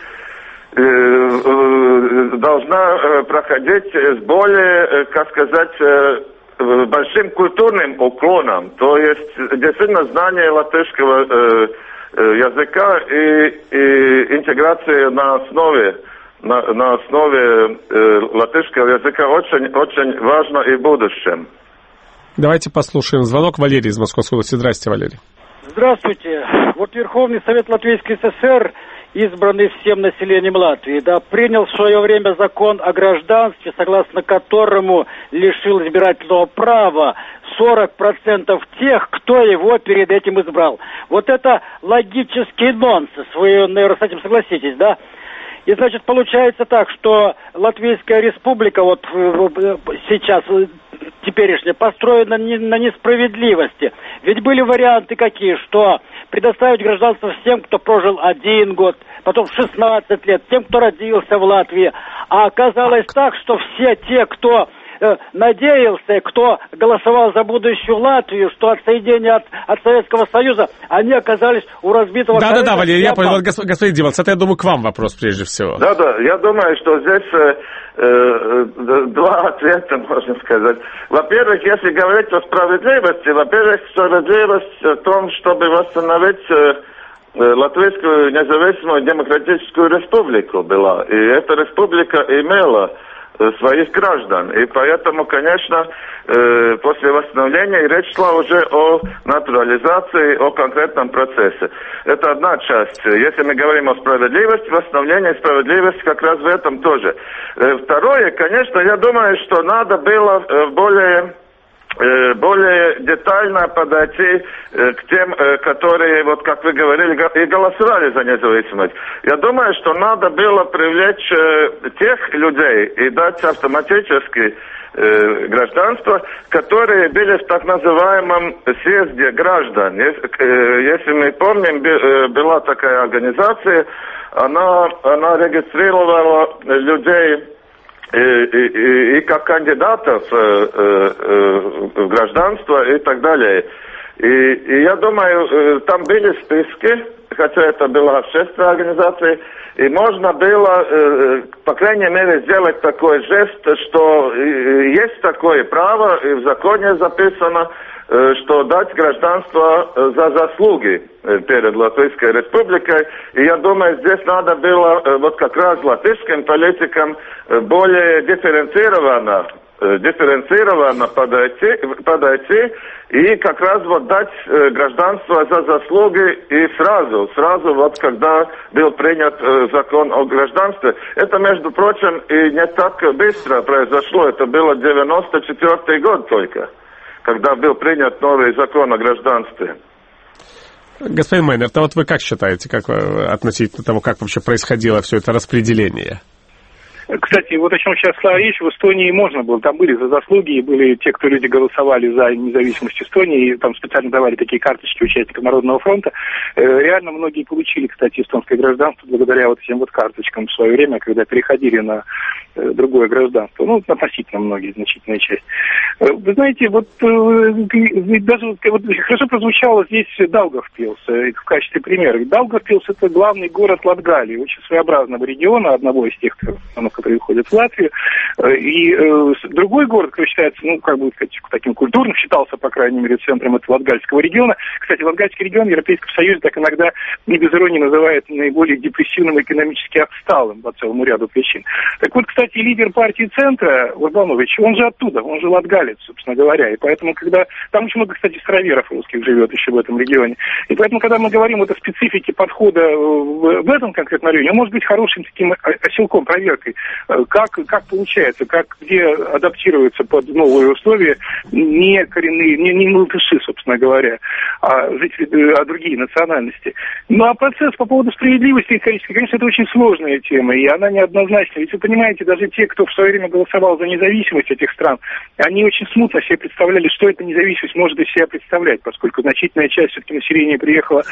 э, должна проходить с более, как сказать, э, большим культурным уклоном, то есть действительно знание латышского э, э, языка и, и интеграция на основе На, на основе э, латышского языка очень, очень важно и в будущем. Давайте послушаем звонок. Валерий из Московской области. Здравствуйте, Валерий. Здравствуйте. Вот Верховный Совет Латвийской ССР, избранный всем населением Латвии, да, принял в свое время закон о гражданстве, согласно которому лишил избирательного права сорок процентов тех, кто его перед этим избрал. Вот это логический нонсенс. Вы, наверное, с этим согласитесь, да? И, значит, получается так, что Латвийская Республика вот сейчас, теперешняя, построена на несправедливости. Ведь были варианты какие, что предоставить гражданство всем, кто прожил один год, потом шестнадцать лет, тем, кто родился в Латвии. А оказалось так, что все те, кто надеялся, кто голосовал за будущую Латвию, что отсоединение от, от Советского Союза, они оказались у разбитого... Да-да-да, Валерий, я понял, господин Диманс, это, я думаю, к вам вопрос прежде всего. Да-да, я думаю, что здесь э, э, два ответа, можно сказать. Во-первых, если говорить о справедливости, во-первых, справедливость в том, чтобы восстановить... Э, Латвийскую независимую демократическую республику была. И эта республика имела своих граждан. И поэтому, конечно, э, после восстановления речь шла уже о натурализации, о конкретном процессе. Это одна часть. Если мы говорим о справедливости, восстановление справедливости как раз в этом тоже. Э, второе, конечно, я думаю, что надо было э, более... более детально подойти к тем, которые, вот как вы говорили, и голосовали за независимость. Я думаю, что надо было привлечь тех людей и дать автоматически гражданство, которые были в так называемом съезде граждан. Если мы помним, была такая организация, она, она регистрировала людей И, и, и, и как кандидатов э, э, в гражданство и так далее. И, и я думаю, э, там были списки, хотя это была общественная организация, и можно было, э, по крайней мере, сделать такой жест, что э, есть такое право, и в законе записано, что дать гражданство за заслуги перед Латвийской Республикой. И я думаю, здесь надо было вот как раз латышским политикам более дифференцированно, дифференцированно подойти, подойти и как раз вот дать гражданство за заслуги и сразу, сразу вот когда был принят закон о гражданстве. Это, между прочим, и не так быстро произошло, это было девяносто четвёртый год только, когда был принят новый закон о гражданстве. Господин Майнер, то вот вы как считаете, как относительно того, как вообще происходило все это распределение? Кстати, вот о чем сейчас шла речь, в Эстонии можно было, там были за заслуги, были те, кто люди голосовали за независимость Эстонии, и там специально давали такие карточки участников Народного фронта. Реально многие получили, кстати, эстонское гражданство благодаря вот этим вот карточкам в свое время, когда переходили на другое гражданство. Ну, относительно многие, значительная часть. Вы знаете, вот даже вот, хорошо прозвучало здесь Даугавпилс в качестве примера. Даугавпилс — это главный город Латгалии, очень своеобразного региона, одного из тех, которые входят в Латвию. И э, другой город, который считается, ну, как бы сказать, таким культурным, считался, по крайней мере, центром этого Латгальского региона. Кстати, Латгальский регион в Европейском Союзе так иногда не без иронии называют наиболее депрессивным и экономически отсталым по целому ряду причин. Так вот, кстати, лидер партии Центра, Урбанович, он же оттуда, он же латгалец, собственно говоря. И поэтому, когда... Там очень много, кстати, староверов русских живет еще в этом регионе. И поэтому, когда мы говорим вот о специфике подхода в, в этом конкретном районе, он может быть хорошим таким оселком, проверкой, как, как получается, как где адаптируются под новые условия не коренные, не, не латыши, собственно говоря, а жители, а другие национальности. Ну, а процесс по поводу справедливости и количества, конечно, это очень сложная тема, и она неоднозначная. Ведь вы понимаете, даже те, кто в свое время голосовал за независимость этих стран, они очень смутно себе представляли, что эта независимость может из себя представлять, поскольку значительная часть все-таки населения приехала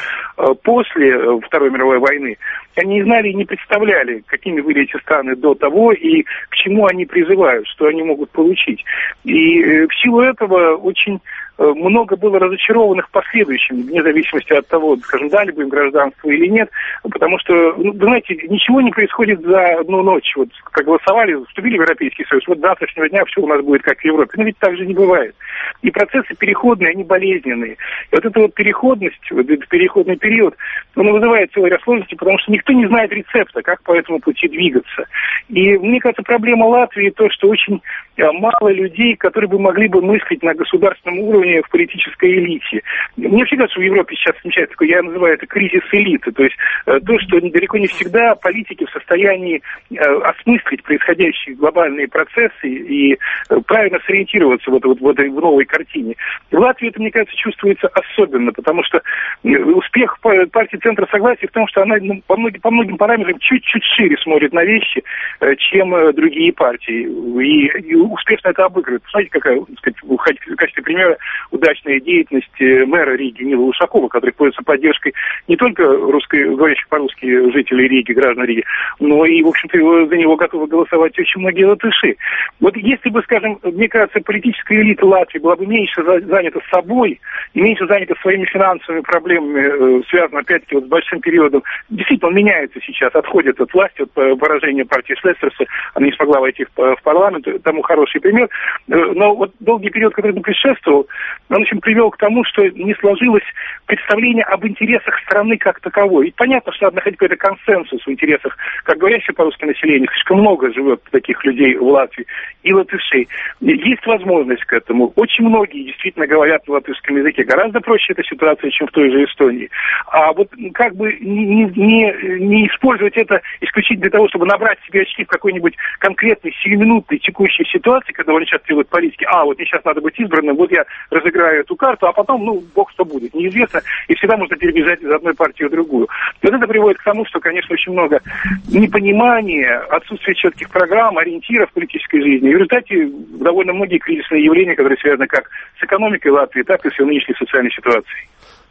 после Второй мировой войны. Они не знали и не представляли, какими были эти страны до того и к чему они призывают, что они могут получить. И в силу этого очень много было разочарованных в последующем, вне зависимости от того, скажем, дали бы им гражданство или нет, потому что, ну, вы знаете, ничего не происходит за одну ночь. Вот как голосовали, вступили в Европейский Союз, вот с завтрашнего дня все у нас будет как в Европе. Но ведь так же не бывает. И процессы переходные, они болезненные. И вот эта вот переходность, вот этот переходный период, он вызывает целый ряд сложностей, потому что никто не знает рецепта, как по этому пути двигаться. И мне кажется, проблема Латвии то, что очень мало людей, которые бы могли бы мыслить на государственном уровне в политической элите. Мне вообще кажется, что в Европе сейчас отмечается такой, я называю это кризис элиты, то есть э, то, что далеко не всегда политики в состоянии э, осмыслить происходящие глобальные процессы и э, правильно сориентироваться вот, вот в этой в новой картине. В Латвии это, мне кажется, чувствуется особенно, потому что э, успех партии Центра Согласия в том, что она ну, по, многим, по многим параметрам чуть-чуть шире смотрит на вещи, э, чем э, другие партии, и, и успешно это обыгрывает. Посмотрите, какая, так сказать, в качестве примера удачная деятельность мэра Риги Нила Ушакова, который пользуется поддержкой не только русскоговорящих по-русски жителей Риги, граждан Риги, но и, в общем-то, за него готовы голосовать очень многие латыши. Вот если бы, скажем, мне кажется, политическая элита Латвии была бы меньше занята собой и меньше занята своими финансовыми проблемами, связанными, опять-таки, вот с большим периодом, действительно, он меняется сейчас, отходит от власти, от поражения партии Шлессерса, она не смогла войти в парламент, тому хороший пример, но вот долгий период, который ему предшествовал, он, в общем, привел к тому, что не сложилось представление об интересах страны как таковой. И понятно, что надо находить какой-то консенсус в интересах, как говорящее по-русски население, слишком много живет таких людей в Латвии, и латышей. Есть возможность к этому. Очень многие действительно говорят на латышском языке. Гораздо проще эта ситуация, чем в той же Эстонии. А вот как бы не, не, не использовать это исключительно для того, чтобы набрать себе очки в какой-нибудь конкретной, сиюминутной текущей ситуации, когда довольно часто делают политики, а, вот мне сейчас надо быть избранным, вот я разыграю эту карту, а потом, ну, бог что будет, неизвестно, и всегда можно перебежать из одной партии в другую. Вот это приводит к тому, что, конечно, очень много непонимания, отсутствие четких программ, ориентиров в политической жизни. И в результате довольно многие кризисные явления, которые связаны как с экономикой Латвии, так и с ее нынешней социальной ситуацией.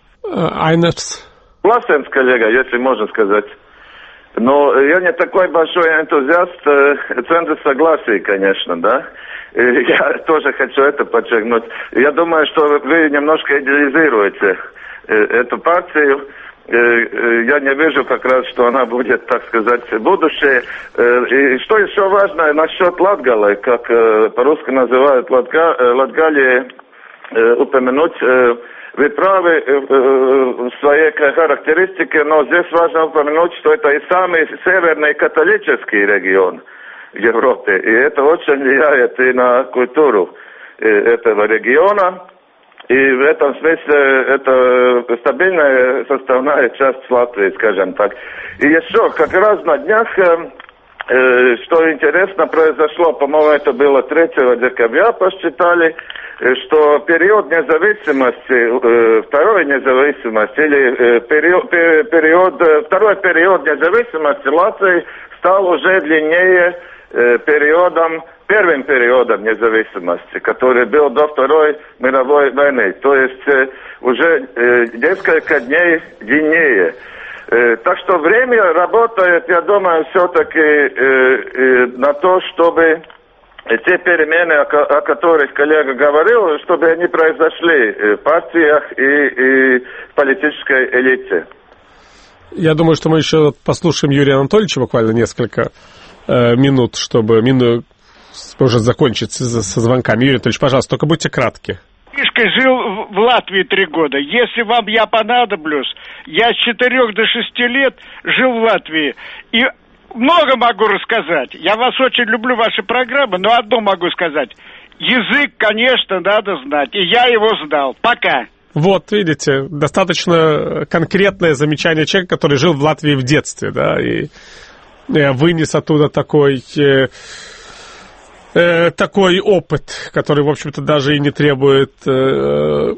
Айнерс. Власенс, коллега, если можно сказать. Но я не такой большой энтузиаст э, Центра Согласия, конечно, да. Я тоже хочу это подчеркнуть. Я думаю, что вы немножко идеализируете эту партию. Я не вижу как раз, что она будет, так сказать, будущее. И что еще важно насчет Латгалы, как по-русски называют Латга, Латгалии, упомянуть. Вы правы в своей характеристике, но здесь важно упомянуть, что это и самый северный католический регион в Европе. И это очень влияет и на культуру этого региона. И в этом смысле это стабильная составная часть Латвии, скажем так. И еще как раз на днях, что интересно произошло, по-моему, это было третьего декабря, посчитали, что период независимости, второй независимости, или период, период, второй период независимости Латвии стал уже длиннее э, периодом, первым периодом независимости, который был до Второй мировой войны. То есть э, уже э, несколько дней длиннее. Э, так что время работает, я думаю, все-таки э, э, на то, чтобы те перемены, о, о которых коллега говорил, чтобы они произошли в партиях и, и в политической элите. Я думаю, что мы еще послушаем Юрия Анатольевича буквально несколько э, минут, чтобы мину может закончить со, со звонками. Юрий Анатольевич, пожалуйста, только будьте кратки. Мишка жил в Латвии три года. Если вам я понадоблюсь, я с четырех до шести лет жил в Латвии. И много могу рассказать. Я вас очень люблю, ваши программы, но одно могу сказать. Язык, конечно, надо знать. И я его знал. Пока. Вот, видите, достаточно конкретное замечание человека, который жил в Латвии в детстве, да, и вынес оттуда такой, э, э, такой опыт, который, в общем-то, даже и не требует э,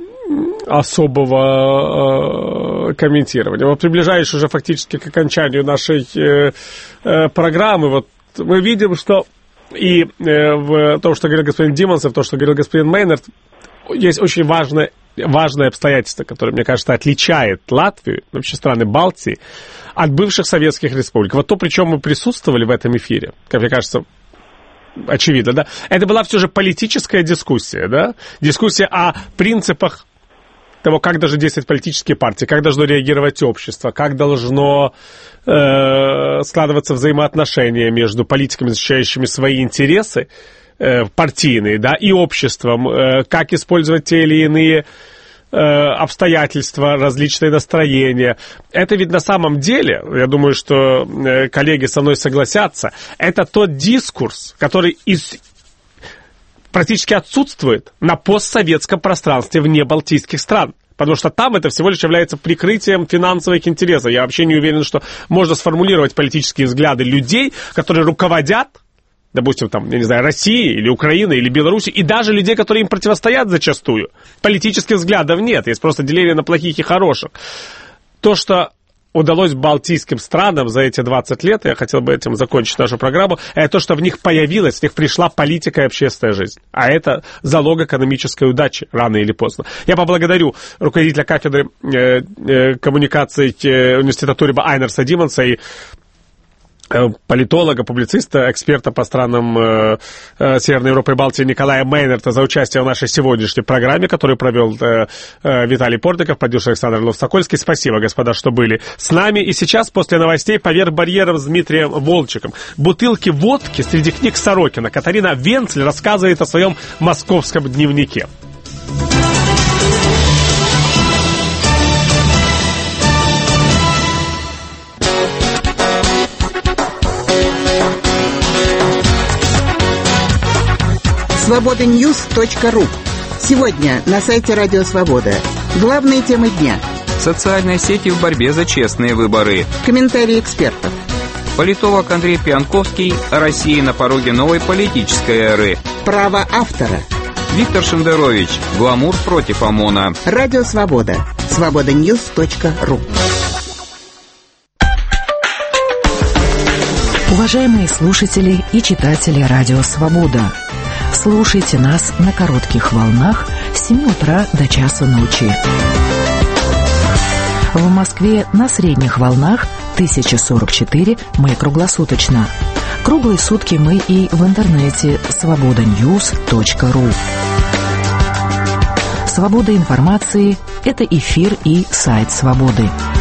особого э, комментирования. Вот, приближаясь уже фактически к окончанию нашей э, э, программы, вот мы видим, что и э, в том, что говорил господин Димонсов, то, что говорил господин Мейнард, есть очень важное важное обстоятельство, которое, мне кажется, отличает Латвию, вообще страны Балтии, от бывших советских республик. Вот то, при чем мы присутствовали в этом эфире, как мне кажется, очевидно, да, это была все же политическая дискуссия, да, дискуссия о принципах того, как должны действовать политические партии, как должно реагировать общество, как должно э, складываться взаимоотношения между политиками, защищающими свои интересы, партийные, да, и обществом, как использовать те или иные обстоятельства, различные настроения. Это ведь на самом деле, я думаю, что коллеги со мной согласятся, это тот дискурс, который из... практически отсутствует на постсоветском пространстве вне балтийских стран. Потому что там это всего лишь является прикрытием финансовых интересов. Я вообще не уверен, что можно сформулировать политические взгляды людей, которые руководят, допустим, там, я не знаю, России или Украины или Беларуси, и даже людей, которые им противостоят зачастую. Политических взглядов нет, есть просто деление на плохих и хороших. То, что удалось балтийским странам за эти двадцать лет, я хотел бы этим закончить нашу программу, это то, что в них появилась, в них пришла политика и общественная жизнь. А это залог экономической удачи, рано или поздно. Я поблагодарю руководителя кафедры э, э, коммуникаций э, университета Туриба Айнерса Димонса и политолога, публициста, эксперта по странам э, э, Северной Европы и Балтии Николая Мейнарта за участие в нашей сегодняшней программе, которую провел э, э, Виталий Портников, продюсер Александр Лов-Сокольский. Спасибо, господа, что были с нами. И сейчас, после новостей, поверх барьеров с Дмитрием Волчиком. Бутылки водки среди книг Сорокина. Катарина Венцель рассказывает о своем московском дневнике. свобода ньюс точка ру. Сегодня на сайте Радио Свобода. Главные темы дня. Социальные сети в борьбе за честные выборы. Комментарии экспертов. Политолог Андрей Пьянковский о России на пороге новой политической эры. Право автора. Виктор Шендерович. Гламур против ОМОНа. Радио Свобода. свобода ньюс точка ру. Уважаемые слушатели и читатели Радио Свобода, слушайте нас на коротких волнах с семи утра до часа ночи. В Москве на средних волнах тысяча сорок четыре мы круглосуточно. Круглые сутки мы и в интернете свобода ньюс точка ру. Свобода информации – это эфир и сайт Свободы.